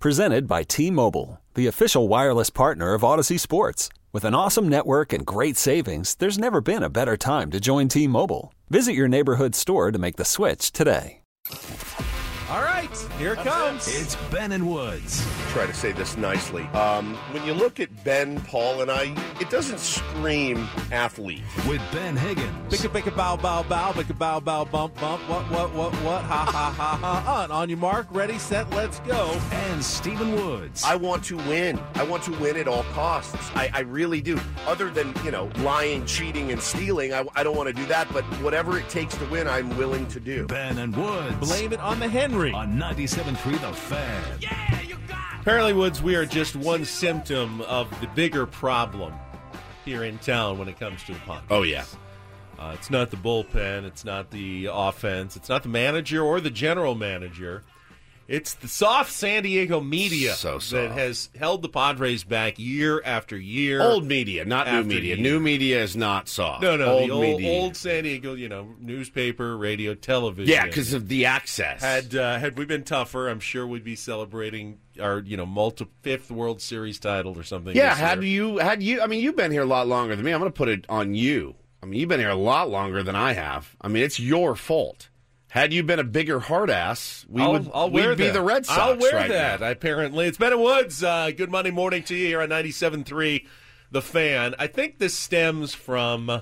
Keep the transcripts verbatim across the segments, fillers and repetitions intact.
Presented by T-Mobile, the official wireless partner of Odyssey Sports. With an awesome network and great savings, there's never been a better time to join T-Mobile. Visit your neighborhood store to make the switch today. All right, here it comes. It's Ben and Woods. Try to say this nicely. Um, when you look at Ben, Paul, and I, it doesn't scream athlete. With Ben Higgins. Bicka, bicka, bow, bow, bow, bicka, bow, bow, bump, bump, what, what, what, what, ha, ha, ha, ha, on. On your mark, ready, set, let's go. And Stephen Woods. I want to win. I want to win at all costs. I, I really do. Other than, you know, lying, cheating, and stealing, I, I don't want to do that, but whatever it takes to win, I'm willing to do. Ben and Woods. Blame it on the Henry. On ninety-seven point three The Fan. Yeah, you got it. Apparently, Woods, we are just one symptom of the bigger problem here in town when it comes to the Padres. Oh, yeah. Uh, it's not the bullpen. It's not the offense. It's not the manager or the general manager. It's the soft San Diego media so soft. that has held the Padres back year after year. Old media, not new media. Year. New media is not soft. No, no, old the old, media. old San Diego, you know, newspaper, radio, television. Yeah, because of the access. Had uh, had we been tougher, I'm sure we'd be celebrating our, you know, multi fifth World Series title or something. Yeah, had you, had you, I mean, you've been here a lot longer than me. I'm going to put it on you. I mean, you've been here a lot longer than I have. I mean, it's your fault. Had you been a bigger hard ass, we I'll, would I'll wear we'd be that. the Red Sox I'll wear right that, now. apparently. It's Ben and Woods. Uh, good Monday morning to you here on ninety-seven point three The Fan. I think this stems from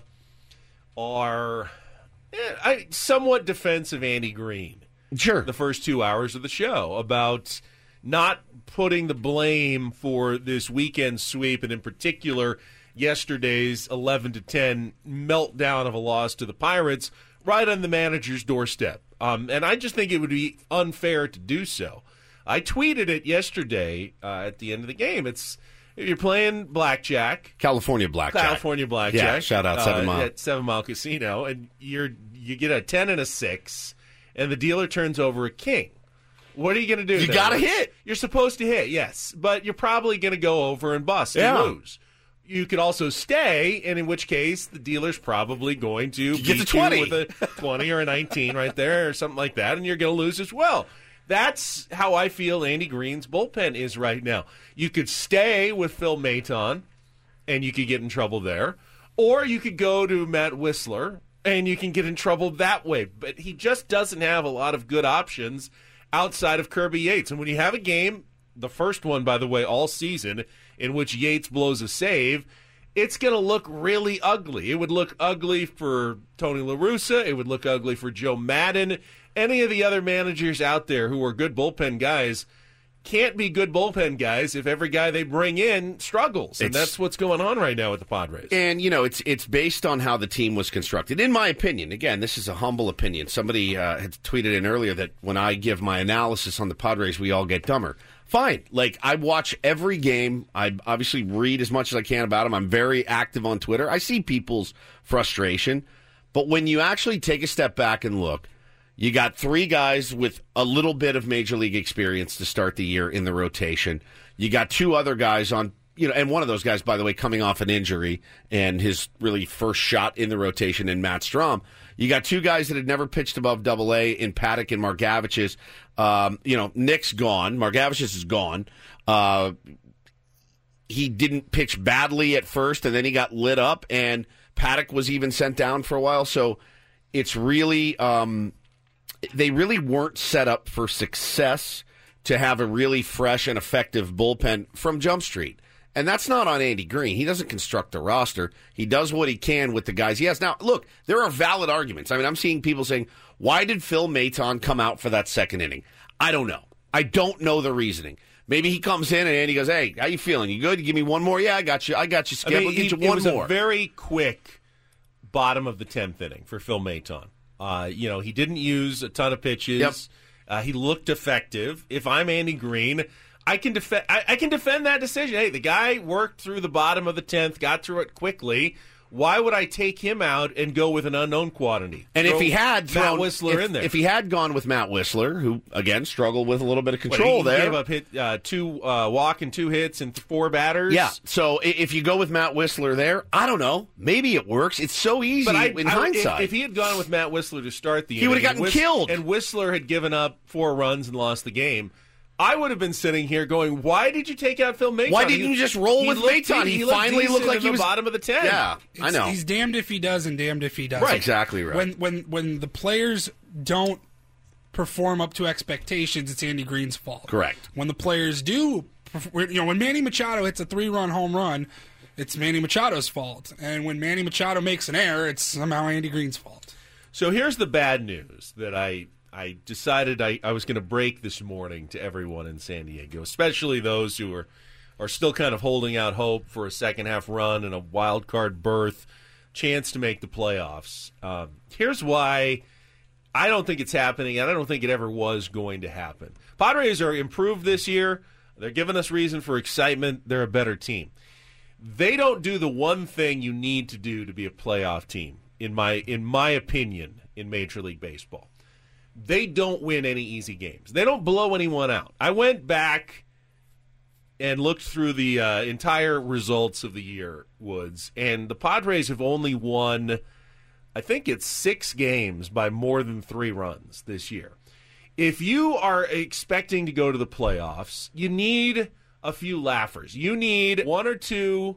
our eh, I, somewhat defensive Andy Green. Sure. The first two hours of the show about not putting the blame for this weekend sweep, and in particular yesterday's eleven to ten meltdown of a loss to the Pirates, right on the manager's doorstep. Um, and I just think it would be unfair to do so. I tweeted it yesterday uh, at the end of the game. It's if you're playing blackjack, California blackjack. California blackjack. Yeah, shout out Seven uh, Mile. At Seven Mile Casino, and you're you get a ten and a six, and the dealer turns over a king. What are you going to do? You then? got to hit. You're supposed to hit, yes, but you're probably going to go over and bust Yeah. and lose. You could also stay, and in which case the dealer's probably going to get the beat twenty you with a twenty or a nineteen right there or something like that, and you're going to lose as well. That's how I feel Andy Green's bullpen is right now. You could stay with Phil Maton, and you could get in trouble there, or you could go to Matt Whistler, and you can get in trouble that way. But he just doesn't have a lot of good options outside of Kirby Yates. And when you have a game, the first one, by the way, all season, in which Yates blows a save, it's going to look really ugly. It would look ugly for Tony La Russa. It would look ugly for Joe Madden. Any of the other managers out there who are good bullpen guys can't be good bullpen guys if every guy they bring in struggles. And It's, that's what's going on right now with the Padres. And, you know, it's it's based on how the team was constructed. In my opinion, again, this is a humble opinion. Somebody uh, had tweeted in earlier that when I give my analysis on the Padres, we all get dumber. Fine. Like, I watch every game. I obviously read as much as I can about them. I'm very active on Twitter. I see people's frustration. But when you actually take a step back and look, you got three guys with a little bit of Major League experience to start the year in the rotation. You got two other guys on, you know, and one of those guys, by the way, coming off an injury and his really first shot in the rotation in Matt Strom. You got two guys that had never pitched above double A in Paddock and Margevicius. Um, you know, Nick's gone. Margevicius is gone. Uh, he didn't pitch badly at first, and then he got lit up, and Paddock was even sent down for a while. So it's really, um, they really weren't set up for success to have a really fresh and effective bullpen from Jump Street. And that's not on Andy Green. He doesn't construct a roster. He does what he can with the guys he has. Now, look, there are valid arguments. I mean, I'm seeing people saying, why did Phil Maton come out for that second inning? I don't know. I don't know the reasoning. Maybe he comes in and Andy goes, hey, how you feeling? You good? You give me one more? Yeah, I got you. I got you, Skip. I mean, I'll get he, you one it was more. a very quick bottom of the tenth inning for Phil Maton. Uh, you know, he didn't use a ton of pitches. Yep. Uh, he looked effective. If I'm Andy Green, I can defend. I, I can defend that decision. Hey, the guy worked through the bottom of the tenth, got through it quickly. Why would I take him out and go with an unknown quantity? And Throw if he had Matt thrown, Whistler if, in there, if he had gone with Matt Whistler, who again struggled with a little bit of What, control he there, gave up hit uh, two uh, walk and two hits and four batters. yeah. So i- if you go with Matt Whistler there, I don't know. Maybe it works. It's so easy But I, in I, hindsight. if, if he had gone with Matt Whistler to start the He would've inning, gotten Whist- killed. and Whistler had given up four runs and lost the game, I would have been sitting here going, why did you take out Phil Maton? Why didn't he, you just roll with looked, Maton? He, He, he looked finally looked like in he the was bottom of the ten. Yeah, It's, I know. He's damned if he does and damned if he doesn't. Right. Exactly right. When when when the players don't perform up to expectations, it's Andy Green's fault. Correct. When the players do, you know, when Manny Machado hits a three-run home run, it's Manny Machado's fault. And when Manny Machado makes an error, it's somehow Andy Green's fault. So here's the bad news that I I decided I, I was going to break this morning to everyone in San Diego, especially those who are, are still kind of holding out hope for a second-half run and a wild card berth, chance to make the playoffs. Um, here's why I don't think it's happening, and I don't think it ever was going to happen. Padres are improved this year. They're giving us reason for excitement. They're a better team. They don't do the one thing you need to do to be a playoff team, in my in my opinion, in Major League Baseball. They don't win any easy games. They don't blow anyone out. I went back and looked through the uh, entire results of the year, Woods, and the Padres have only won, I think it's six games by more than three runs this year. If you are expecting to go to the playoffs, you need a few laughers. You need one or two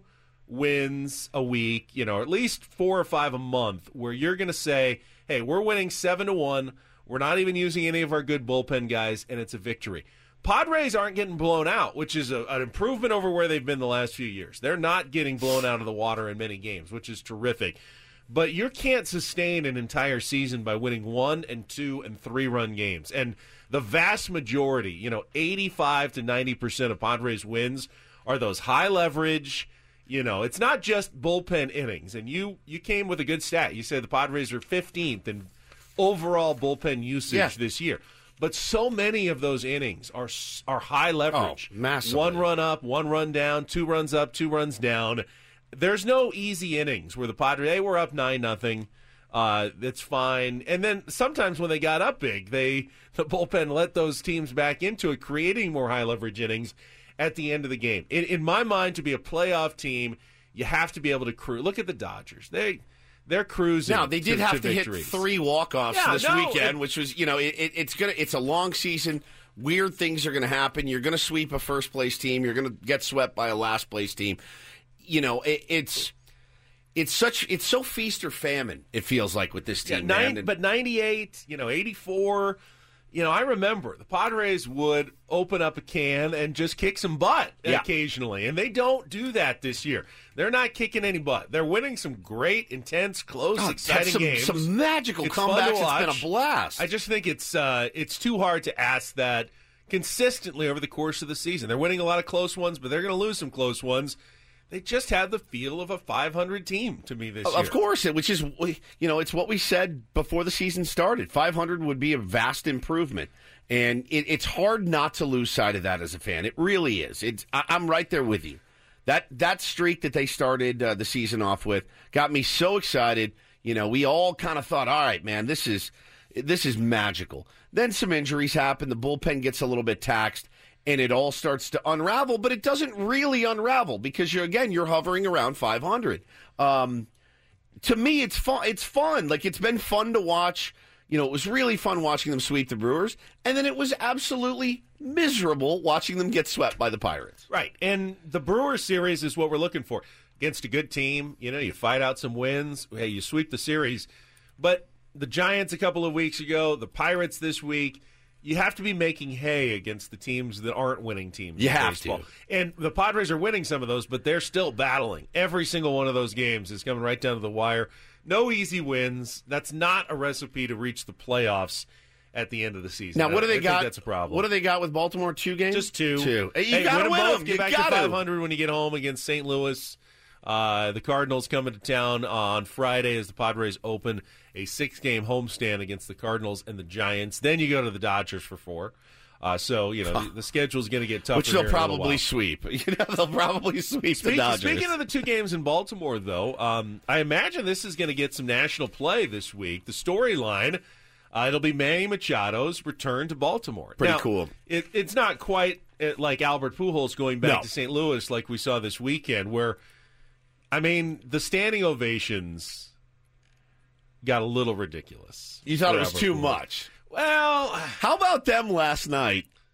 wins a week, you know, at least four or five a month, where you're going to say, hey, we're winning seven to one. We're not even using any of our good bullpen guys, and it's a victory. Padres aren't getting blown out, which is a, an improvement over where they've been the last few years. They're not getting blown out of the water in many games, which is terrific. But you can't sustain an entire season by winning one and two and three run games. And the vast majority, you know, eighty-five to ninety percent of Padres wins are those high leverage, you know, it's not just bullpen innings. And you, you came with a good stat. You said the Padres are fifteenth in overall bullpen usage Yeah. this year. But so many of those innings are are high leverage. Oh, massively. One run up, one run down, two runs up, two runs down. There's no easy innings where the Padres, hey, we're up nine nothing. Uh, that's fine. And then sometimes when they got up big, they the bullpen let those teams back into it, creating more high leverage innings at the end of the game. In, in my mind, to be a playoff team, you have to be able to cruise. Look at the Dodgers. They they're cruising. Now they did to, have to, to hit victories. three walk-offs Yeah, this no, weekend, it- which was, you know, it, it, it's gonna it's a long season. Weird things are going to happen. You're going to sweep a first place team. You're going to get swept by a last place team. You know, it, it's it's such it's so feast or famine. It feels like with this Yeah, team, nine, man. And- but ninety-eight, you know, eighty-four. You know, I remember the Padres would open up a can and just kick some butt Yeah. occasionally, and they don't do that this year. They're not kicking any butt. They're winning some great, intense, close, Oh, exciting some, games. some magical It's fun to comebacks. It's watch. been a blast. I just think it's uh, it's too hard to ask that consistently over the course of the season. They're winning a lot of close ones, but they're going to lose some close ones. They just have the feel of a five hundred team to me this year. Of course, which is, you know, it's what we said before the season started. five hundred would be a vast improvement. And it, it's hard not to lose sight of that as a fan. It really is. It's, I, I'm right there with you. That that streak that they started uh, the season off with got me so excited. You know, we all kind of thought, all right, man, this is this is magical. Then some injuries happen. The bullpen gets a little bit taxed, and it all starts to unravel. But it doesn't really unravel because, you're again, you're hovering around five hundred. Um, to me, it's fun. It's fun. Like, it's been fun to watch. You know, it was really fun watching them sweep the Brewers, and then it was absolutely miserable watching them get swept by the Pirates. Right, and the Brewers series is what we're looking for. Against a good team, you know, you fight out some wins, hey, you sweep the series. But the Giants a couple of weeks ago, the Pirates this week, you have to be making hay against the teams that aren't winning teams. You in have baseball. to. And the Padres are winning some of those, but they're still battling. Every single one of those games is coming right down to the wire. No easy wins. That's not a recipe to reach the playoffs at the end of the season. Now, what do I- they I got? think that's a problem. What do they got with Baltimore? Two games? Just two. Two. Hey, you Hey, got to win win both. them. Get You back got to five hundred when you get home against Saint Louis. Uh, the Cardinals coming to town on Friday as the Padres open a six-game homestand against the Cardinals and the Giants. Then you go to the Dodgers for four. Uh, so, you know, the, the schedule is going to get tougher. Which they'll here in a little probably while. sweep. You know, they'll probably sweep the Speaking, Dodgers. speaking of the two games in Baltimore, though, um, I imagine this is going to get some national play this week. The storyline, uh, it'll be Manny Machado's return to Baltimore. Pretty Now, cool. It, it's not quite uh, like Albert Pujols going back No. to Saint Louis like we saw this weekend, where, I mean, the standing ovations got a little ridiculous. You thought for it was Albert too Pujols. much. Well, How about them last night?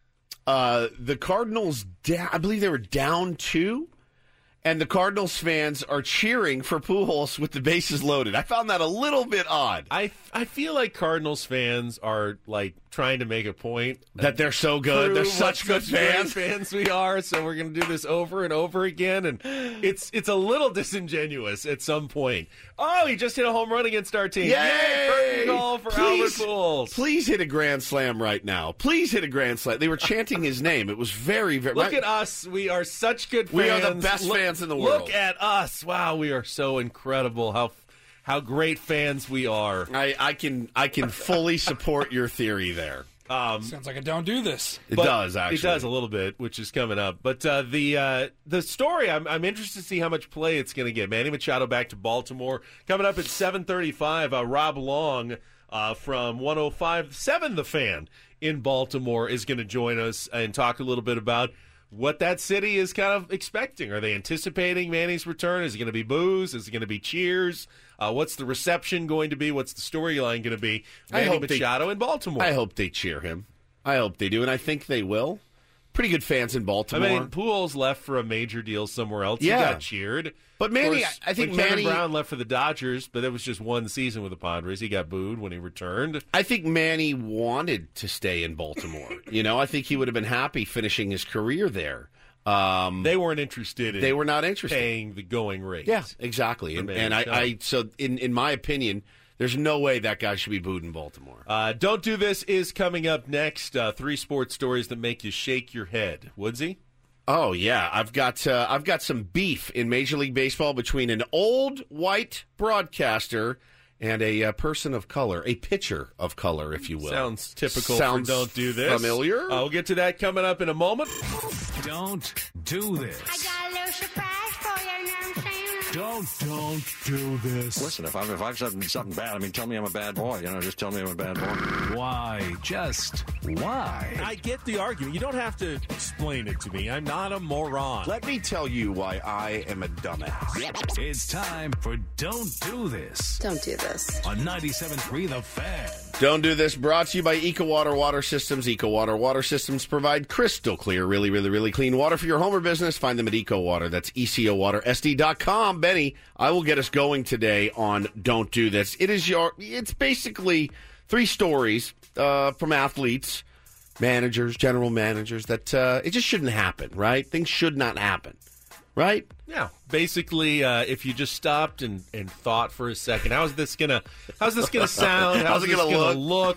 Uh, the Cardinals, da- I believe they were down two, and the Cardinals fans are cheering for Pujols with the bases loaded. I found that a little bit odd. I, I feel like Cardinals fans are like trying to make a point That they're so good. They're prove such what good fans. great fans we are. So we're going to do this over and over again, and it's it's a little disingenuous at some point. Oh, he just hit a home run against our team! Yay! Curtain call for Please, Albert Pujols. please hit a grand slam right now. Please hit a grand slam. They were chanting his name. It was very, very. Look my- at us. We are such good fans. We are the best Look- fans in the world. Look at us. Wow, we are so incredible. How how great fans we are. I, I can I can fully support your theory there. Sounds like a don't do this. It But does actually. It does a little bit, which is coming up. But uh, the uh, the story, I'm, I'm interested to see how much play it's going to get. Manny Machado back to Baltimore. Coming up at seven thirty-five, uh, Rob Long uh, from one oh five point seven The Fan in Baltimore is going to join us and talk a little bit about what that city is kind of expecting. Are they anticipating Manny's return? Is it going to be boos? Is it going to be cheers? Uh, what's the reception going to be? What's the storyline going to be? I Manny hope they- Machado in Baltimore. I hope they cheer him. I hope they do, and I think they will. Pretty good fans in I Baltimore. mean, Pujols left for a major deal somewhere else. Yeah. He got cheered. But Manny, Of course, I think when Kevin Manny- Brown left for the Dodgers, but it was just one season with the Padres. He got booed when he returned. I think Manny wanted to stay in Baltimore. You know, I think he would have been happy finishing his career there. Um, They weren't interested in they were not interested. paying the going rate. Yeah, exactly. And, Manny and I, Machado. I, so in in my opinion, there's no way that guy should be booed in Baltimore. Uh, Don't Do This is coming up next. Uh, three sports stories that make you shake your head. Woodsy? Oh yeah, I've got uh, I've got some beef in Major League Baseball between an old white broadcaster and a uh, person of color, a pitcher of color, if you will. Sounds typical Sounds for Don't Do This. familiar? Uh, we'll get to that coming up in a moment. Don't do this. I got a little surprise for you, you know what I'm saying? Don't, don't do this. Listen, if I've, if I've said something bad, I mean, tell me I'm a bad boy. You know, just tell me I'm a bad boy. Why? Just why? I get the argument. You don't have to explain it to me. I'm not a moron. Let me tell you why I am a dumbass. It's time for Don't Do This Don't do this. on ninety-seven point three The Fan. Don't Do This, brought to you by EcoWater Water Systems. EcoWater Water Systems provide crystal clear, really, really, really clean water for your home or business. Find them at EcoWater. That's E C O water S D dot com. Benny, I will get us going today on Don't Do This. It is your, it's basically three stories uh, from athletes, managers, general managers, that uh, it just shouldn't happen, right? Things should not happen, right? Yeah, basically, uh, if you just stopped and, and thought for a second, how's this gonna, how's this gonna sound? How's, How's it this gonna gonna look?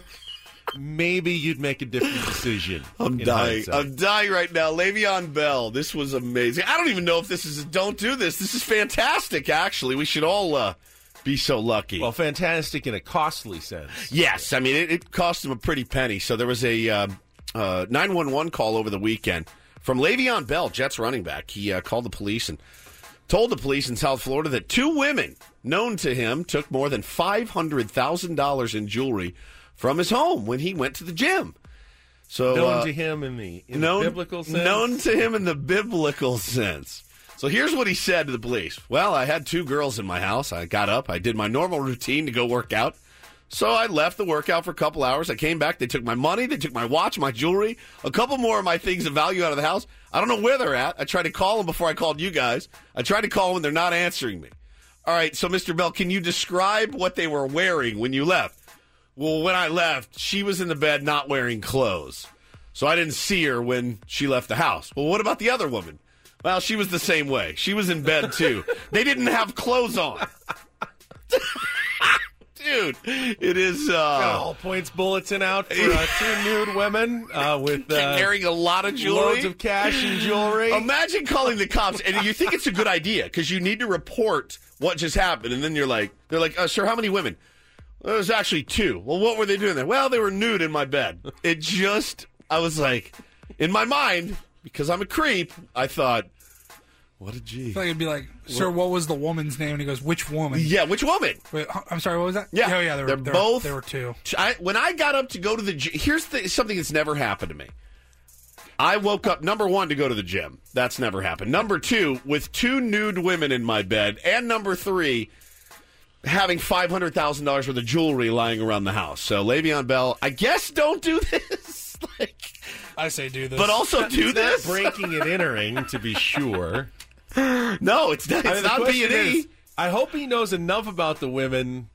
Maybe you'd make a different decision. I'm in dying. hindsight. I'm dying right now. Le'Veon Bell. This was amazing. I don't even know if this is a Don't Do This. This is fantastic, actually. We should all uh, be so lucky. Well, fantastic in a costly sense. yes. I mean, it, it cost him a pretty penny. So there was a uh, uh, nine one one call over the weekend from Le'Veon Bell, Jets running back. He uh, called the police and told the police in South Florida that two women known to him took more than five hundred thousand dollars in jewelry from his home when he went to the gym. So Known uh, to him in the, in known, the biblical sense. known to him in the biblical sense. So here's what he said to the police. Well, I had two girls in my house. I got up. I did my normal routine to go work out. So I left the workout for a couple hours. I came back. They took my money. They took my watch, my jewelry, a couple more of my things of value out of the house. I don't know where they're at. I tried to call them before I called you guys. I tried to call them, and they're not answering me. All right, so Mister Bell, can you describe what they were wearing when you left? Well, when I left, she was in the bed not wearing clothes. So I didn't see her when she left the house. Well, what about the other woman? Well, she was the same way. She was in bed, too. They didn't have clothes on. Dude, it is... Got Uh, all points bulletin out for uh, two nude women uh, with uh, carrying a lot of jewelry. loads of cash and jewelry. Imagine calling the cops, and you think it's a good idea because you need to report what just happened, and then you're like, they're like, uh, sir, how many women? Well, there's actually two. Well, what were they doing there? Well, they were nude in my bed. It just, I was like, in my mind, because I'm a creep, I thought, what a G. I feel like it'd be like, sir, what was the woman's name? And he goes, which woman? Yeah, which woman? Wait, huh, I'm sorry, what was that? Yeah, oh, yeah, there they're were, there both. Were, there were two. I, when I got up to go to the gym, here's the, something that's never happened to me. I woke up, number one, to go to the gym. That's never happened. Number two, with two nude women in my bed. And number three, having five hundred thousand dollars worth of jewelry lying around the house. So, Le'Veon Bell, I guess don't do this. I say do this. But also do It's this? not breaking and entering, to be sure. No, it's not, it's I mean, the not B question and E. is, I hope he knows enough about the women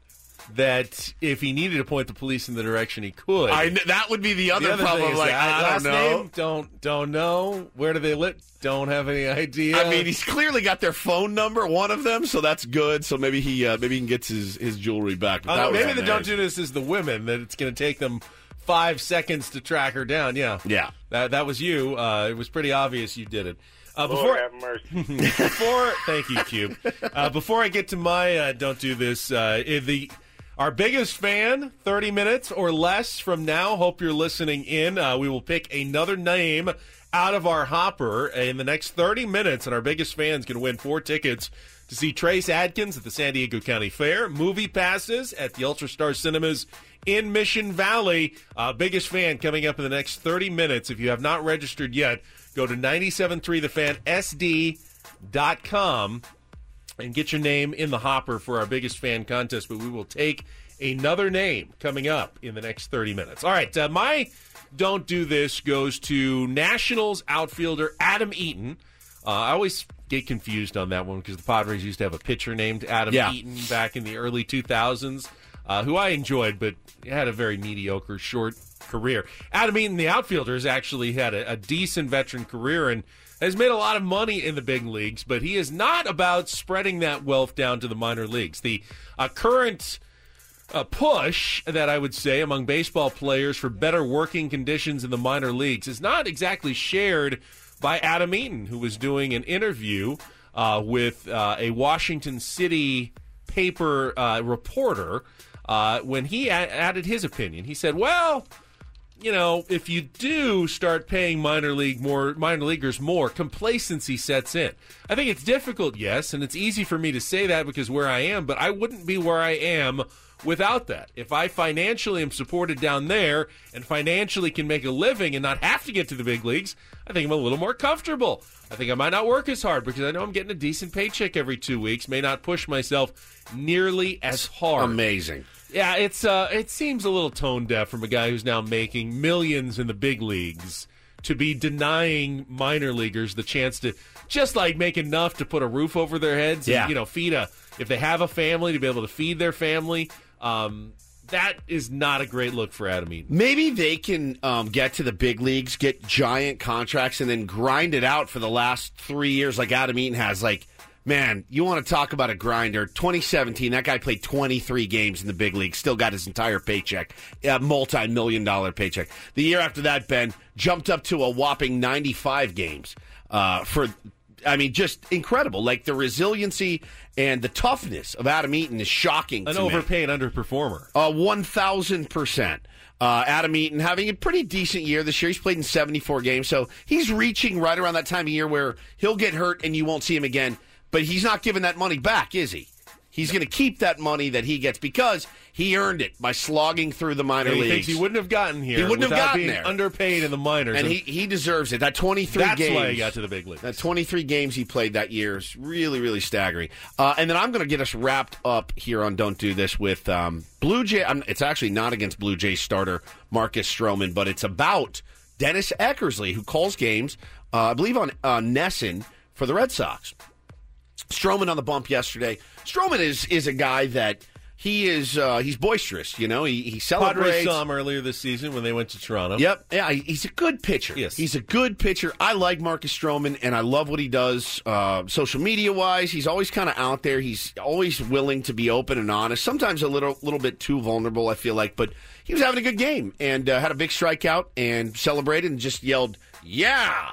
that if he needed to point the police in the direction, he could. I, that would be the other, The other problem. thing is Like, that I last don't know. name, don't don't know. Where do they live? Don't have any idea. I mean, he's clearly got their phone number, one of them, so that's good. So maybe he uh, maybe he can get his, his jewelry back. But Uh, that was maybe the don't amazing. do this is the women, that it's going to take them five seconds to track her down. Yeah. Yeah. That, that was you. Uh, it was pretty obvious you did it. Uh, Lord before, have mercy. before, thank you, Cube. Uh, before I get to my uh, don't do this, uh, the our biggest fan, thirty minutes or less from now. Hope you're listening in. Uh, we will pick another name out of our hopper in the next thirty minutes, and our biggest fan's going to win four tickets to see Trace Adkins at the San Diego County Fair, movie passes at the UltraStar Cinemas in Mission Valley. Uh, biggest fan coming up in the next thirty minutes. If you have not registered yet, go to nine seven three the fan S D dot com and get your name in the hopper for our biggest fan contest. But we will take another name coming up in the next thirty minutes. All right, uh, my don't do this goes to Nationals outfielder Adam Eaton. Uh, I always get confused on that one because the Padres used to have a pitcher named Adam Yeah. Eaton back in the early two thousands, uh, who I enjoyed, but had a very mediocre short career. Adam Eaton, the outfielder, has actually had a, a decent veteran career and has made a lot of money in the big leagues, but he is not about spreading that wealth down to the minor leagues. The uh, current uh, push that I would say among baseball players for better working conditions in the minor leagues is not exactly shared by Adam Eaton, who was doing an interview uh, with uh, a Washington City paper uh, reporter uh, when he a- added his opinion. He said, well, you know, if you do start paying minor league more, minor leaguers more, complacency sets in. I think it's difficult, yes, and it's easy for me to say that because where I am, but I wouldn't be where I am without that. If I financially am supported down there and financially can make a living and not have to get to the big leagues, I think I'm a little more comfortable. I think I might not work as hard because I know I'm getting a decent paycheck every two weeks, may not push myself nearly as hard. Amazing. Yeah, it's uh, it seems a little tone deaf from a guy who's now making millions in the big leagues to be denying minor leaguers the chance to just like make enough to put a roof over their heads. And, Yeah. you know, feed a if they have a family to be able to feed their family. Um, that is not a great look for Adam Eaton. Maybe they can um, get to the big leagues, get giant contracts, and then grind it out for the last three years like Adam Eaton has. Like, man, you want to talk about a grinder. twenty seventeen, that guy played twenty-three games in the big league, still got his entire paycheck, a multi-million dollar paycheck. The year after that, Ben, jumped up to a whopping ninety-five games uh, for, I mean, just incredible. Like, the resiliency and the toughness of Adam Eaton is shocking An to me. overpaid underperformer. Uh, one thousand percent. Uh, Adam Eaton having a pretty decent year this year. He's played in seventy-four games, so he's reaching right around that time of year where he'll get hurt and you won't see him again. But he's not giving that money back, is he? He's going to keep that money that he gets because he earned it by slogging through the minor And he leagues. thinks he wouldn't have gotten here He wouldn't have without gotten being there. underpaid in the minors. and he, he deserves it. That twenty-three that's games. why he got to the big leagues. That twenty-three games he played that year is really, really staggering. Uh, and then I'm going to get us wrapped up here on Don't Do This with um, Blue Jay. Um, it's actually not against Blue Jays starter Marcus Stroman, but it's about Dennis Eckersley, who calls games, uh, I believe, on uh, Nesson for the Red Sox. Stroman on the bump yesterday. Stroman is is a guy that he is uh, he's boisterous. You know, he he Padres celebrates. saw him earlier this season when they went to Toronto. Yep. Yeah, he's a good pitcher. Yes. He's a good pitcher. I like Marcus Stroman, and I love what he does uh, social media-wise. He's always kind of out there. He's always willing to be open and honest, sometimes a little little bit too vulnerable, I feel like. But he was having a good game and uh, had a big strikeout and celebrated and just yelled, yeah,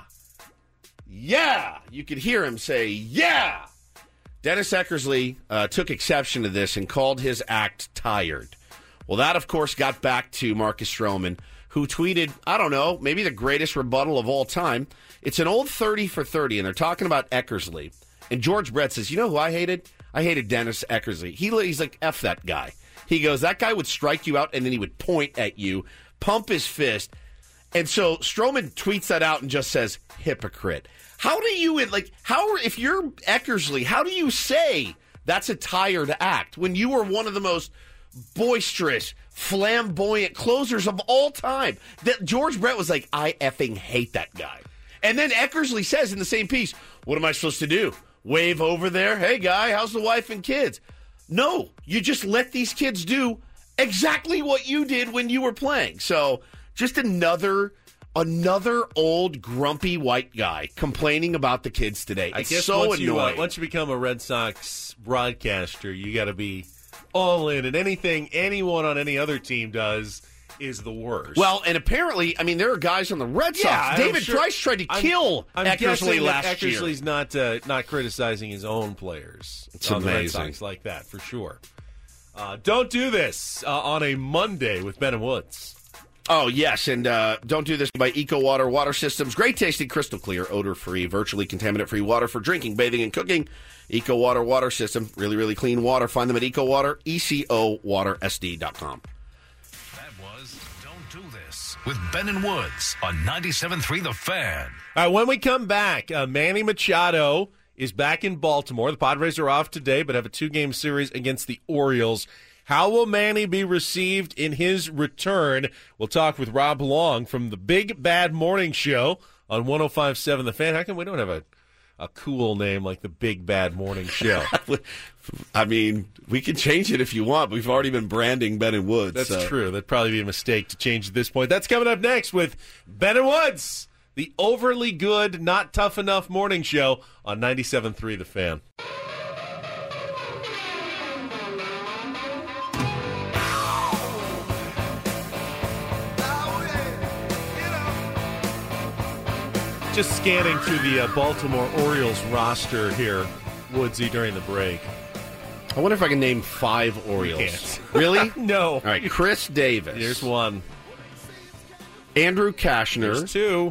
yeah. You could hear him say, yeah. Dennis Eckersley uh, took exception to this and called his act tired. Well, that, of course, got back to Marcus Stroman, who tweeted, I don't know, maybe the greatest rebuttal of all time. It's an old thirty for thirty, and they're talking about Eckersley. And George Brett says, you know who I hated? I hated Dennis Eckersley. He, he's like, F that guy. He goes, that guy would strike you out, and then he would point at you, pump his fist. And so Stroman tweets that out and just says, hypocrite. How do you, like, how, if you're Eckersley, how do you say that's a tired act when you were one of the most boisterous, flamboyant closers of all time. That George Brett was like, I effing hate that guy. And then Eckersley says in the same piece, what am I supposed to do? Wave over there? Hey, guy, how's the wife and kids? No, you just let these kids do exactly what you did when you were playing. So just another another old grumpy white guy complaining about the kids today. It's I guess so once you, uh, annoying. once you become a Red Sox broadcaster, you got to be all in, and anything anyone on any other team does is the worst. Well, and apparently, I mean, there are guys on the Red Sox. Yeah, David sure, Price tried to I'm, kill I'm Eckersley last that year. Eckersley's not uh, not criticizing his own players. It's on amazing. The Red Sox like that for sure. Uh, don't do this uh, on a Monday with Ben and Woods. Oh, yes, and uh, don't do this by Eco Water Water Systems. Great tasting, crystal clear, odor-free, virtually contaminant-free water for drinking, bathing, and cooking. Eco Water Water System, really, really clean water. Find them at EcoWater, E C O water S D dot com. That was Don't Do This with Ben and Woods on ninety-seven point three The Fan. All right, when we come back, uh, Manny Machado is back in Baltimore. The Padres are off today, but have a two-game series against the Orioles. How will Manny be received in his return? We'll talk with Rob Long from the Big Bad Morning Show on one oh five point seven The Fan. How come we don't have a, a cool name like the Big Bad Morning Show? I mean, we can change it if you want. We've already been branding Ben and Woods. That's so. true. That'd probably be a mistake to change at this point. That's coming up next with Ben and Woods, the overly good, not tough enough morning show on ninety-seven point three The Fan. Just scanning through the uh, Baltimore Orioles roster here, Woodsy, during the break. I wonder if I can name five Orioles. Can't. Really? No. All right, Chris Davis. Here's one. Andrew Kashner. Here's two.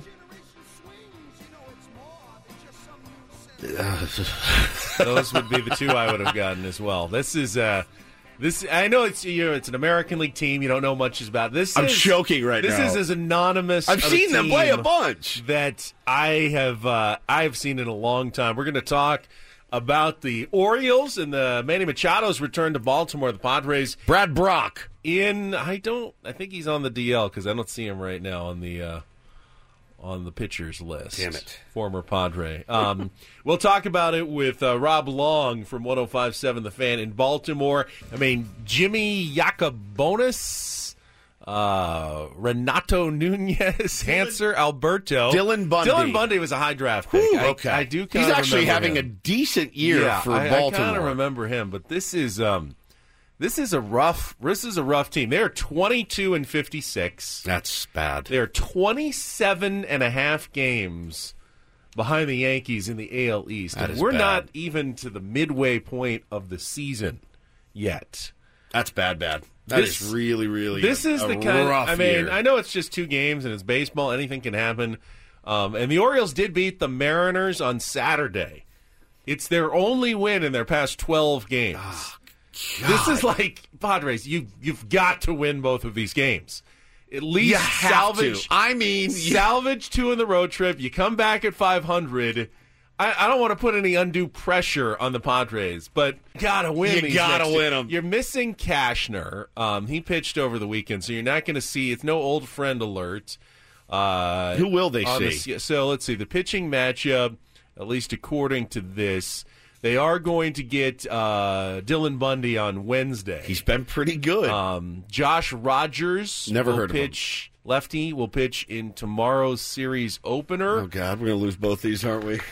Those would be the two I would have gotten as well. This is uh, this. I know it's you know it's an American League team. You don't know much about this. I'm is, choking right this now. This is as anonymous. I've of seen a them play a team bunch that I have. Uh, I have seen in a long time. We're going to talk about the Orioles and the Manny Machado's return to Baltimore. The Padres. Brad Brock. In I don't. I think he's on the D L because I don't see him right now on the. Uh, on the pitchers list. Damn it. Former Padre. Um, we'll talk about it with uh, Rob Long from one oh five point seven The Fan in Baltimore. I mean, Jimmy Yacobonis, uh, Renato Nunez, Hanser Alberto. Dylan Bundy. Dylan Bundy was a high draft pick. Whew, I, okay. I do He's actually having him. a decent year yeah, for I, Baltimore. I kind of remember him, but this is... Um, This is a rough. This is a rough team. They're twenty-two and fifty-six. That's bad. They're twenty-seven and a half games behind the Yankees in the A L East. That And is we're bad. not even to the midway point of the season yet. That's bad, bad. That This- is really, really. This a, is a the kind. rough I mean, year. I know it's just two games and it's baseball. Anything can happen. Um, and the Orioles did beat the Mariners on Saturday. It's their only win in their past twelve games. Oh, This is like Padres. You you've got to win both of these games. At least You have salvage. to. I mean, you- salvage two in the road trip. You come back at five hundred. I, I don't want to put any undue pressure on the Padres, but gotta win. You these gotta next two. win 'em. You're missing Kashner. Um, he pitched over the weekend, so you're not going to see. It's no old friend alert. Uh, Who will they on see? the- so let's see the pitching matchup. At least according to this. They are going to get uh, Dylan Bundy on Wednesday. He's been pretty good. Um, Josh Rogers Never will heard of him. pitch. Lefty will pitch in tomorrow's series opener. oh God, we're gonna lose both these, aren't we?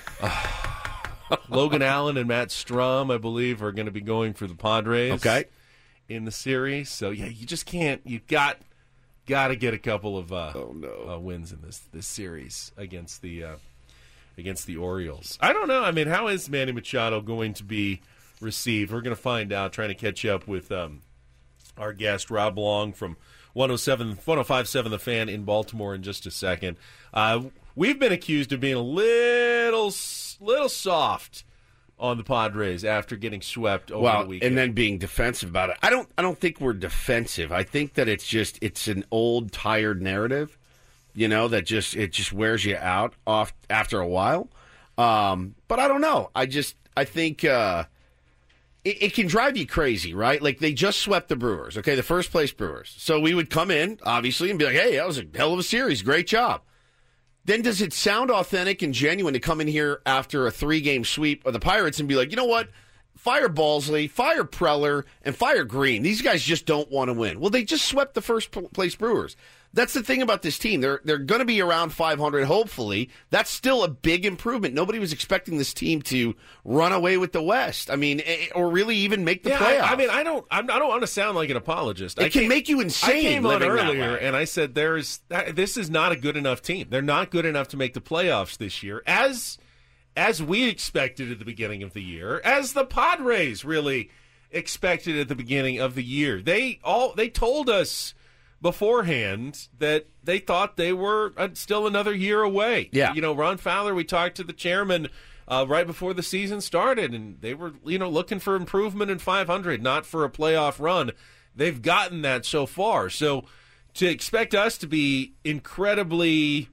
Logan Allen and Matt Strum, I believe, are going to be going for the Padres. Okay. In the series, so yeah, you just can't. You got got to get a couple of uh, Oh, no. uh, wins in this this series against the. Uh, against the Orioles. I don't know. I mean, how is Manny Machado going to be received? We're going to find out, trying to catch up with um, our guest, Rob Long from one oh seven, one oh five point seven The Fan in Baltimore in just a second. Uh, we've been accused of being a little, little soft on the Padres after getting swept over well, the weekend. and then being defensive about it. I don't. I don't think we're defensive. I think that it's just it's an old, tired narrative. You know, that just it just wears you out off after a while. Um, but I don't know. I just I think uh, it, it can drive you crazy, right? Like, they just swept the Brewers, okay, the first place Brewers. So we would come in, obviously, and be like, hey, that was a hell of a series. Great job. Then does it sound authentic and genuine to come in here after a three-game sweep of the Pirates and be like, you know what? Fire Balsley, fire Preller, and fire Green. These guys just don't want to win. Well, they just swept the first place Brewers. That's the thing about this team. They're they're going to be around five hundred, hopefully. That's still a big improvement. Nobody was expecting this team to run away with the West. I mean, or really even make the yeah, playoffs. I, I mean, I don't I'm, I don't want to sound like an apologist. It I can came, make you insane. I came on living that earlier way. and I said there's this is not a good enough team. They're not good enough to make the playoffs this year, as as we expected at the beginning of the year, as the Padres really expected at the beginning of the year. They all they told us beforehand that they thought they were uh, still another year away. Yeah. You know, Ron Fowler, we talked to the chairman uh, right before the season started, and they were, you know, looking for improvement in five hundred, not for a playoff run. They've gotten that so far. So to expect us to be incredibly,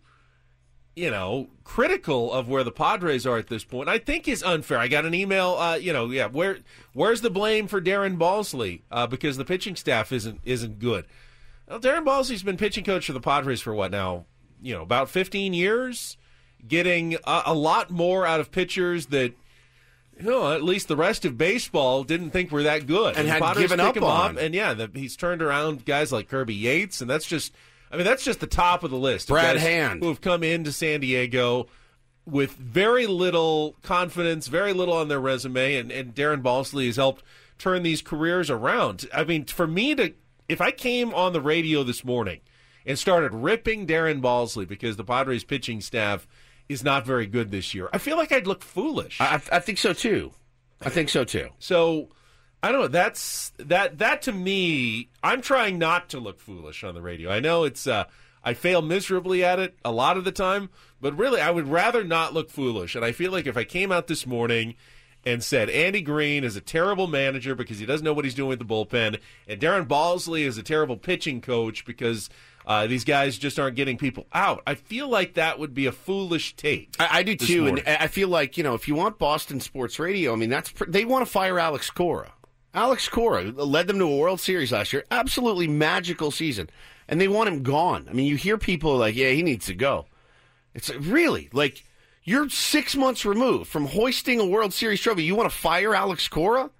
you know, critical of where the Padres are at this point, I think is unfair. I got an email, uh, you know, yeah, where where's the blame for Darren Balsley uh, because the pitching staff isn't isn't good. Well, Darren Balsley's been pitching coach for the Padres for what now? You know, about fifteen years, getting a, a lot more out of pitchers that, you know, at least the rest of baseball didn't think were that good. And the had Padres given pick up him on. And yeah, the, he's turned around guys like Kirby Yates, and that's just, I mean, that's just the top of the list. of Brad guys Hand. who have come into San Diego with very little confidence, very little on their resume, and, and Darren Balsley has helped turn these careers around. I mean, for me to, if I came on the radio this morning and started ripping Darren Balsley because the Padres pitching staff is not very good this year, I feel like I'd look foolish. I, I think so too. I think so too. So I don't know. That's that. That to me, I'm trying not to look foolish on the radio. I know it's. Uh, I fail miserably at it a lot of the time, but really, I would rather not look foolish. And I feel like if I came out this morning and said Andy Green is a terrible manager because he doesn't know what he's doing with the bullpen, and Darren Balsley is a terrible pitching coach because uh, these guys just aren't getting people out, I feel like that would be a foolish take. I, I do this too, morning. and I feel like, you know, if you want Boston sports radio, I mean, that's pr- they want to fire Alex Cora. Alex Cora led them to a World Series last year, absolutely magical season, and they want him gone. I mean, you hear people like, yeah, he needs to go. It's like, really, like, you're six months removed from hoisting a World Series trophy. You want to fire Alex Cora?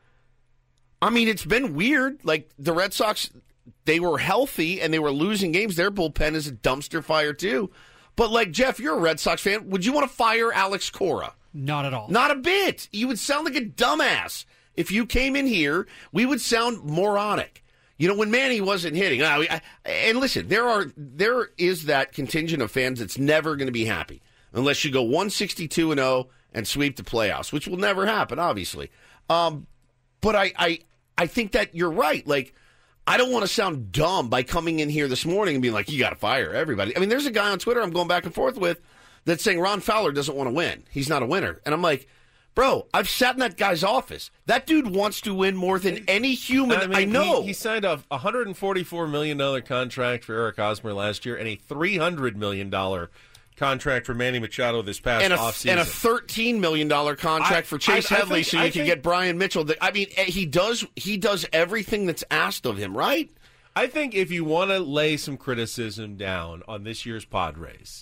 I mean, it's been weird. Like, the Red Sox, they were healthy and they were losing games. Their bullpen is a dumpster fire, too. But, like, Jeff, you're a Red Sox fan. Would you want to fire Alex Cora? Not at all. Not a bit. You would sound like a dumbass. If you came in here, we would sound moronic. You know, when Manny wasn't hitting. I, I, and listen, there are there is that contingent of fans that's never going to be happy unless you go one sixty-two and oh and sweep the playoffs, which will never happen, obviously. Um, but I, I, I think that you're right. Like, I don't want to sound dumb by coming in here this morning and being like, you got to fire everybody. I mean, there's a guy on Twitter I'm going back and forth with that's saying Ron Fowler doesn't want to win. He's not a winner. And I'm like, bro, I've sat in that guy's office. That dude wants to win more than any human I, mean, I know. He, he signed a one hundred forty-four million dollars contract for Eric Hosmer last year and a three hundred million dollars contract for Manny Machado this past and a, offseason. And a thirteen million dollars contract I, for Chase I, I Headley think, so you I can think, get Brian Mitchell. I mean, he does he does everything that's asked of him, right? I think if you want to lay some criticism down on this year's Padres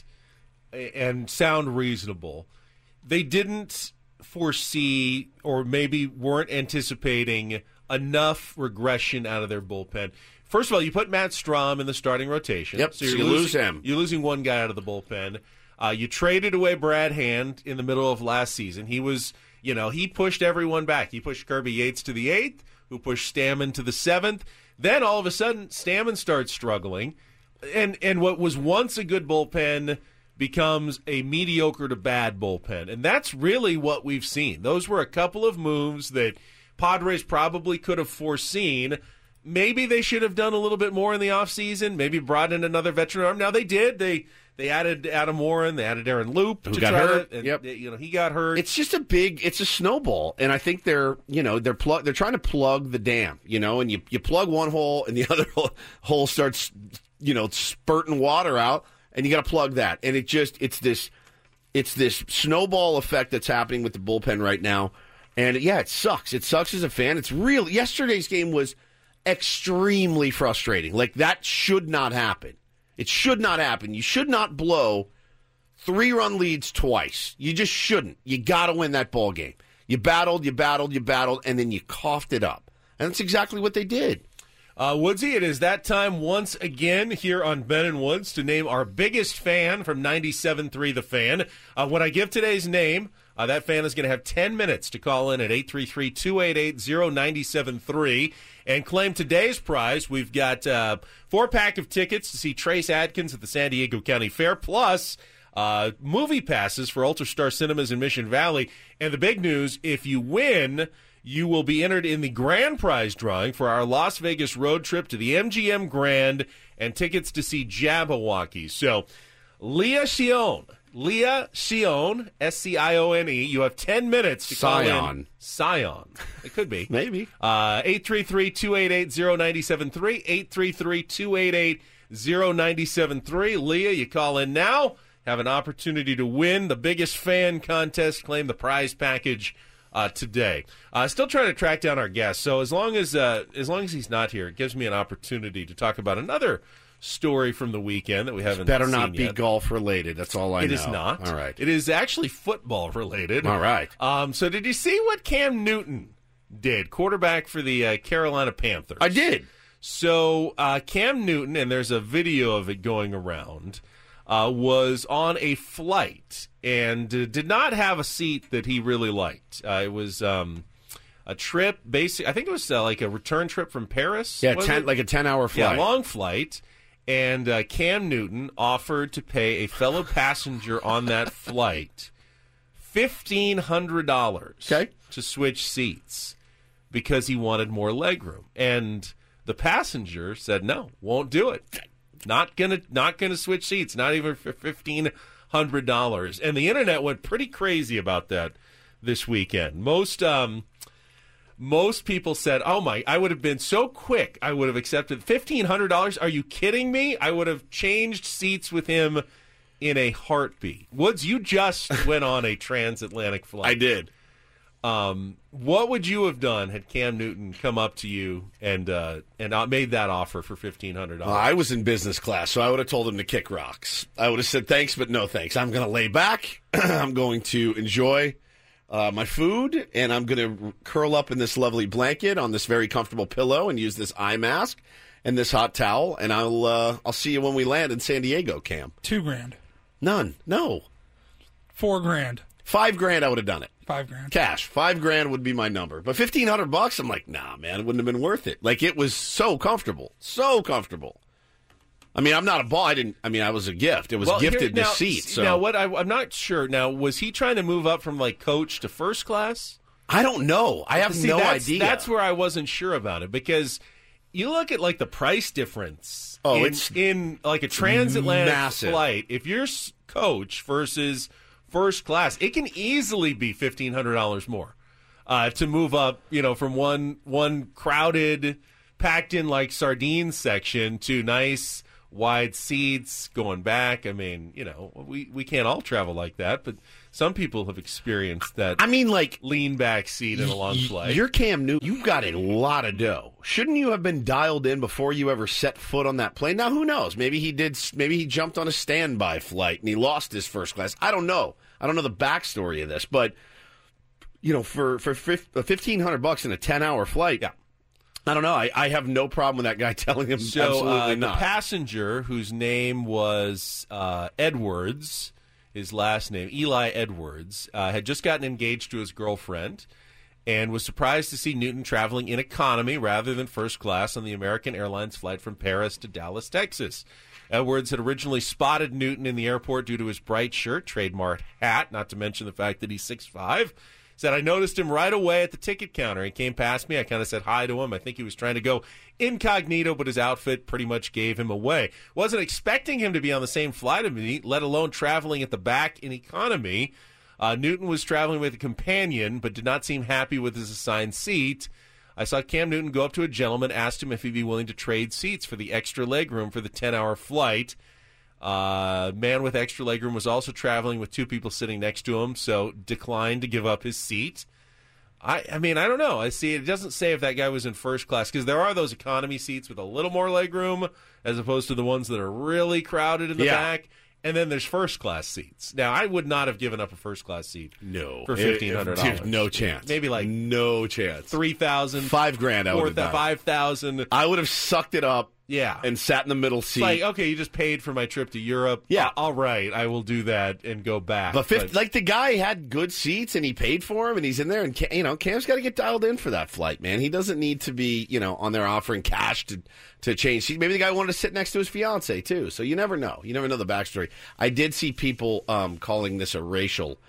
and sound reasonable, they didn't foresee or maybe weren't anticipating enough regression out of their bullpen. First of all, you put Matt Strahm in the starting rotation. Yep, so, so you're you losing, lose him. You're losing one guy out of the bullpen. Uh, you traded away Brad Hand in the middle of last season. He was, you know, he pushed everyone back. He pushed Kirby Yates to the eighth, who pushed Stammen to the seventh. Then all of a sudden, Stammen starts struggling. And, and what was once a good bullpen becomes a mediocre to bad bullpen. And that's really what we've seen. Those were a couple of moves that Padres probably could have foreseen. Maybe they should have done a little bit more in the offseason, maybe brought in another veteran arm. Now, they did. They they added Adam Warren. They added Aaron Loop. Who to got try hurt. To, and, yep. You know, he got hurt. It's just a big, it's a snowball. And I think they're, you know, they're plug, they're trying to plug the dam, you know, and you, you plug one hole and the other hole, hole starts, you know, spurting water out. And you got to plug that, and it just it's this it's this snowball effect that's happening with the bullpen right now. And, yeah, it sucks. It sucks as a fan. It's real. Yesterday's game was extremely frustrating. Like, that should not happen. It should not happen. You should not blow three-run leads twice. You just shouldn't. You got to win that ball game. You battled, you battled, you battled, and then you coughed it up. And that's exactly what they did. Uh, Woodsy, it is that time once again here on Ben and Woods to name our biggest fan from ninety-seven point three The Fan. Uh, when I give today's name, uh, that fan is going to have ten minutes to call in at eight three three, two eight eight, zero nine seven three and claim today's prize. We've got uh, four-pack of tickets to see Trace Adkins at the San Diego County Fair, plus uh, movie passes for Ultrastar Cinemas in Mission Valley. And the big news, if you win, you will be entered in the grand prize drawing for our Las Vegas road trip to the M G M Grand and tickets to see Jabberwocky. So, Leah Sion, Leah Sion, S C I O N E, you have ten minutes to call Sion. in. Sion. It could be. Maybe. Uh, eight three three, two eight eight, zero nine seven three, eight three three, two eight eight, zero nine seven three. Leah, you call in now, have an opportunity to win the biggest fan contest, claim the prize package Uh, today. Uh, still trying to track down our guest. So as long as uh, as long as he's not here, it gives me an opportunity to talk about another story from the weekend that we haven't. Better seen not be yet. golf related. That's all I It know. is not. All right. It is actually football related. All right. Um, so did you see what Cam Newton did, quarterback for the uh, Carolina Panthers? I did. So uh, Cam Newton, and there's a video of it going around, uh, was on a flight and uh, did not have a seat that he really liked. Uh, it was um, a trip, basic. I think it was uh, like a return trip from Paris. Yeah, was ten, it? like a ten-hour flight. Yeah, long flight. And uh, Cam Newton offered to pay a fellow passenger on that flight fifteen hundred dollars okay. to switch seats because he wanted more legroom. And the passenger said, no, won't do it. Not gonna, not gonna switch seats, not even for fifteen hundred dollars. And the internet went pretty crazy about that this weekend. Most um, most people said, "Oh my, I would have been so quick. I would have accepted fifteen hundred dollars. Are you kidding me? I would have changed seats with him in a heartbeat." Woods, you just went on a transatlantic flight. I did. Um, what would you have done had Cam Newton come up to you and uh, and uh, made that offer for fifteen hundred dollars? Uh, I was in business class, so I would have told him to kick rocks. I would have said thanks, but no thanks. I'm going to lay back. I'm going to enjoy uh, my food, and I'm going to curl up in this lovely blanket on this very comfortable pillow and use this eye mask and this hot towel, and I'll uh, I'll see you when we land in San Diego, Cam. Two grand. None. No. Four grand. Five grand, I would have done it. Five grand. Cash. Five grand would be my number. But fifteen hundred bucks, I'm like, nah, man, it wouldn't have been worth it. Like, it was so comfortable. So comfortable. I mean, I'm not a ball. I didn't, I mean, I was a gift. It was well, gifted here, now, the seat. So. Now, what I, I'm not sure. Now, was he trying to move up from, like, coach to first class? I don't know. I have See, no that's, idea. That's where I wasn't sure about it, because you look at, like, the price difference oh, in, it's in, like, a transatlantic massive. flight. If you're coach versus first class, it can easily be fifteen hundred dollars more uh, to move up, you know, from one one crowded, packed in like sardines section to nice wide seats going back. I mean, you know, we, we can't all travel like that, but some people have experienced that. I mean, like, lean back seat in a long y- flight. You're Cam Newton. You've got a lot of dough. Shouldn't you have been dialed in before you ever set foot on that plane? Now, who knows? Maybe he did. Maybe he jumped on a standby flight and he lost his first class. I don't know. I don't know the backstory of this, but you know, for for fifteen hundred bucks in a ten hour flight, yeah. I don't know. I, I have no problem with that guy telling him so, absolutely uh, not. The passenger, whose name was uh, Edwards, his last name, Eli Edwards, uh, had just gotten engaged to his girlfriend and was surprised to see Newton traveling in economy rather than first class on the American Airlines flight from Paris to Dallas, Texas. Edwards had originally spotted Newton in the airport due to his bright shirt, trademark hat, not to mention the fact that he's six foot five. Said, I noticed him right away at the ticket counter. He came past me. I kind of said hi to him. I think he was trying to go incognito, but his outfit pretty much gave him away. Wasn't expecting him to be on the same flight as me, let alone traveling at the back in economy. Uh, Newton was traveling with a companion, but did not seem happy with his assigned seat. I saw Cam Newton go up to a gentleman, asked him if he'd be willing to trade seats for the extra legroom for the ten-hour flight. Uh, man with extra legroom was also traveling with two people sitting next to him, so declined to give up his seat. I, I mean, I don't know. I see. It doesn't say if that guy was in first class because there are those economy seats with a little more leg room as opposed to the ones that are really crowded in the Yeah. back. And then there's first class seats. Now, I would not have given up a first class seat. No, for fifteen hundred dollars. No chance. Maybe like no chance. Three thousand, five grand. I would have done. Five thousand. I would have sucked it up. Yeah, and sat in the middle seat. It's like, okay, you just paid for my trip to Europe. Yeah, all right, I will do that and go back. But, fifth, but like the guy had good seats and he paid for them and he's in there and Cam, you know Cam's got to get dialed in for that flight, man. He doesn't need to be you know on there offering cash to to change seats. Maybe the guy wanted to sit next to his fiance too. So you never know. You never know the backstory. I did see people um, calling this a racial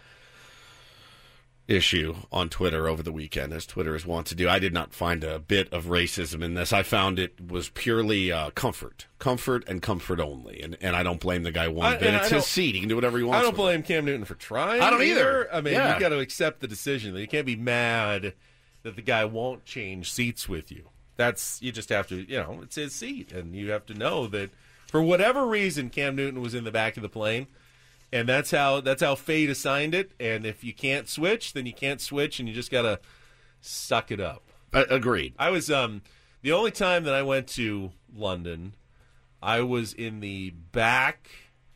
issue on Twitter over the weekend, as Twitter is wont to do. I did not find a bit of racism in this. I found it was purely uh, comfort. Comfort and comfort only. And and I don't blame the guy one I, bit. It's I his seat. He can do whatever he wants. I don't with blame it. Cam Newton for trying. I don't either. I mean, Yeah. you got to accept the decision. You can't be mad that the guy won't change seats with you. That's you just have to, you know, it's his seat. And you have to know that for whatever reason, Cam Newton was in the back of the plane. And that's how that's how fate assigned it. And if you can't switch, then you can't switch, and you just gotta suck it up. Uh, agreed. I was um the only time that I went to London, I was in the back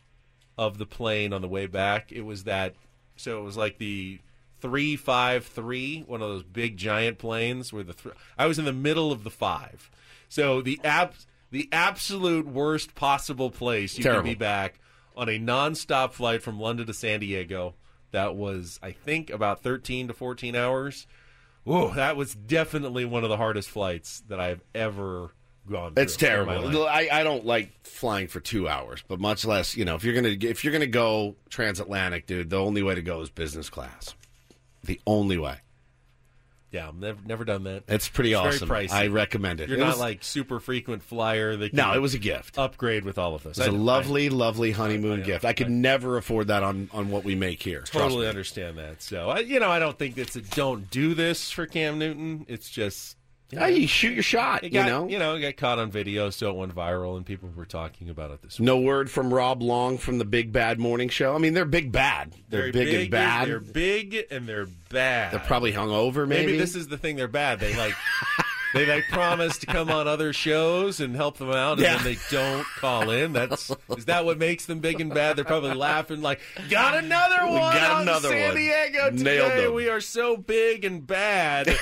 of the plane on the way back. It was that, so it was like the three five three, one of those big giant planes where the th- I was in the middle of the five. So the ab- the absolute worst possible place you Terrible. can be back. On a nonstop flight from London to San Diego, that was, I think, about thirteen to fourteen hours. Whoa, that was definitely one of the hardest flights that I've ever gone through. It's terrible. in my life. I, I don't like flying for two hours, but much less, you know, if you're gonna if you're gonna go transatlantic, dude, the only way to go is business class. The only way. Yeah, I've never, never done that. It's pretty It's awesome. very pricey. I recommend it. You're It not was- like super frequent flyer. That No, can it was a gift. Upgrade with all of us. It was a I- lovely, lovely honeymoon I- I- gift. I could I- never afford that on, on what we make here. Trust Totally me. understand that. So, I, you know, I don't think it's a don't do this for Cam Newton. It's just, you know, Hey, you shoot your shot, it you got, know? you know, it got caught on video, so it went viral, and people were talking about it this week. No word from Rob Long from the Big Bad Morning Show. I mean, they're big bad. They're, big, and bad. They're big and they're bad. They're probably hungover, maybe. Maybe this is the thing. They're bad. They like they like promise to come on other shows and help them out, and Yeah. then they don't call in. That's is that what makes them big and bad? They're probably laughing like, got another We one got out another in San one. Diego today. Nailed them. We are so big and bad.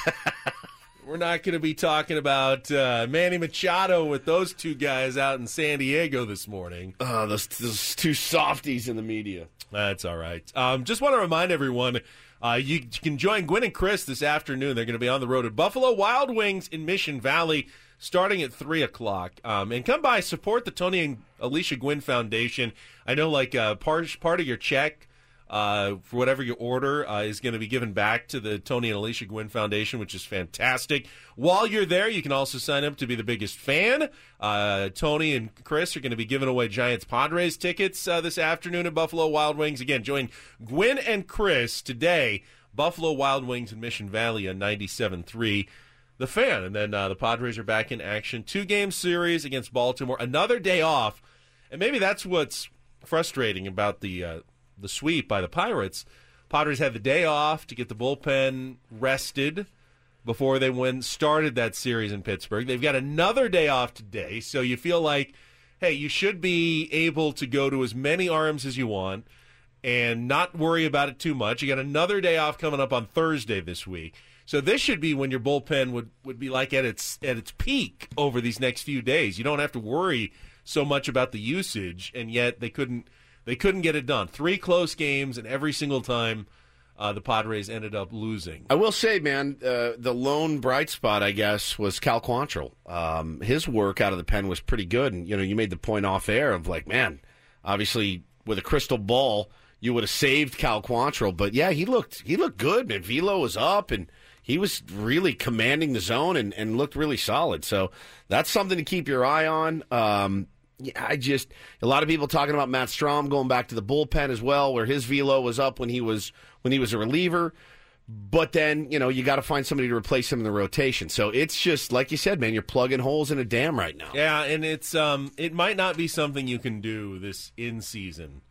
We're not going to be talking about uh, Manny Machado with those two guys out in San Diego this morning. Oh, those, those two softies in the media. That's all right. Um, just want to remind everyone, uh, you, you can join Gwen and Chris this afternoon. They're going to be on the road at Buffalo Wild Wings in Mission Valley starting at three o'clock. Um, and come by, support the Tony and Alicia Gwynn Foundation. I know like uh, part, part of your check uh, for whatever you order uh, is going to be given back to the Tony and Alicia Gwynn Foundation, which is fantastic. While you're there, you can also sign up to be the biggest fan. Uh, Tony and Chris are going to be giving away Giants-Padres tickets uh, this afternoon at Buffalo Wild Wings. Again, join Gwynn and Chris today, Buffalo Wild Wings in Mission Valley on ninety-seven point three. The Fan. And then uh, the Padres are back in action. Two-game series against Baltimore. Another day off. And maybe that's what's frustrating about the uh, the sweep by the Pirates. Padres had the day off to get the bullpen rested before they went started that series in Pittsburgh. They've got another day off today, so you feel like, hey, you should be able to go to as many arms as you want and not worry about it too much. You got another day off coming up on Thursday this week. So this should be when your bullpen would, would be like at its at its peak over these next few days. You don't have to worry so much about the usage, and yet they couldn't they couldn't get it done. Three close games, and every single time uh, the Padres ended up losing. I will say, man, uh, the lone bright spot, I guess, was Cal Quantrill. Um, his work out of the pen was pretty good, and you know, you made the point off air of like, man, obviously with a crystal ball, you would have saved Cal Quantrill, but yeah, he looked he looked good, man. Velo was up, and he was really commanding the zone and, and looked really solid. So that's something to keep your eye on. Um, yeah, I just a lot of people talking about Matt Strahm going back to the bullpen as well, where his velo was up when he was when he was a reliever. But then, you know, you got to find somebody to replace him in the rotation. So it's just like you said, man, you're plugging holes in a dam right now. Yeah, and it's um, it might not be something you can do this in season.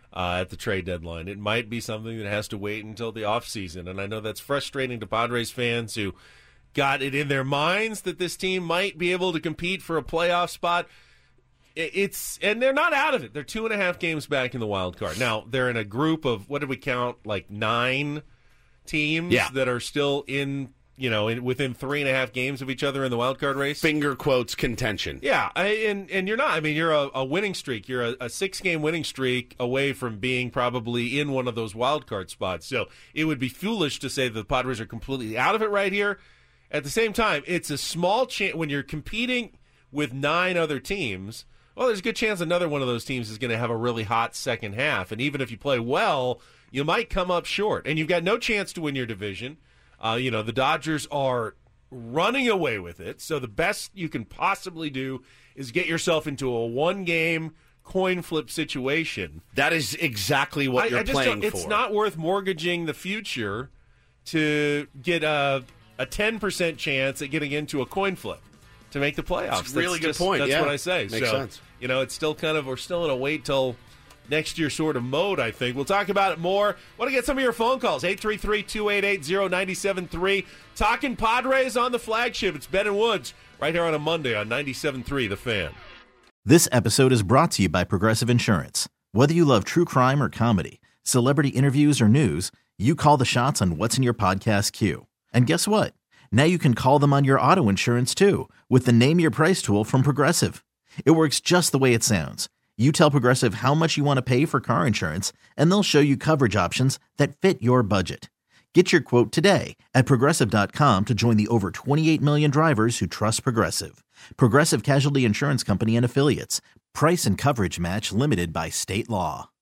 uh, at the trade deadline. It might be something that has to wait until the offseason, and I know that's frustrating to Padres fans who got it in their minds that this team might be able to compete for a playoff spot. It's and they're not out of it. They're two and a half games back in the wild card. Now, they're in a group of, what did we count, like nine teams yeah. that are still in, you know, in, within three and a half games of each other in the wild card race. Finger quotes contention. Yeah, I, and and you're not. I mean, you're a, a winning streak. You're a, a six-game winning streak away from being probably in one of those wild card spots. So it would be foolish to say that the Padres are completely out of it right here. At the same time, it's a small chance when you're competing with nine other teams. Well, there's a good chance another one of those teams is going to have a really hot second half. And even if you play well, you might come up short. And you've got no chance to win your division. Uh, you know, the Dodgers are running away with it. So the best you can possibly do is get yourself into a one-game coin flip situation. That is exactly what I, you're I just playing don't, for. It's not worth mortgaging the future to get a, a ten percent chance at getting into a coin flip to make the playoffs. That's a really that's good point. That's yeah. what I say. Makes so, sense. You know, it's still kind of, we're still in a wait till next year sort of mode, I think. We'll talk about it more. Want to get some of your phone calls. eight three three, two eight eight, zero nine seven three. Talking Padres on the flagship. It's Ben and Woods right here on a Monday on ninety-seven point three The Fan. This episode is brought to you by Progressive Insurance. Whether you love true crime or comedy, celebrity interviews or news, you call the shots on what's in your podcast queue. And guess what? Now you can call them on your auto insurance too with the Name Your Price tool from Progressive. It works just the way it sounds. You tell Progressive how much you want to pay for car insurance, and they'll show you coverage options that fit your budget. Get your quote today at Progressive dot com to join the over twenty-eight million drivers who trust Progressive. Progressive Casualty Insurance Company and Affiliates. Price and coverage match limited by state law.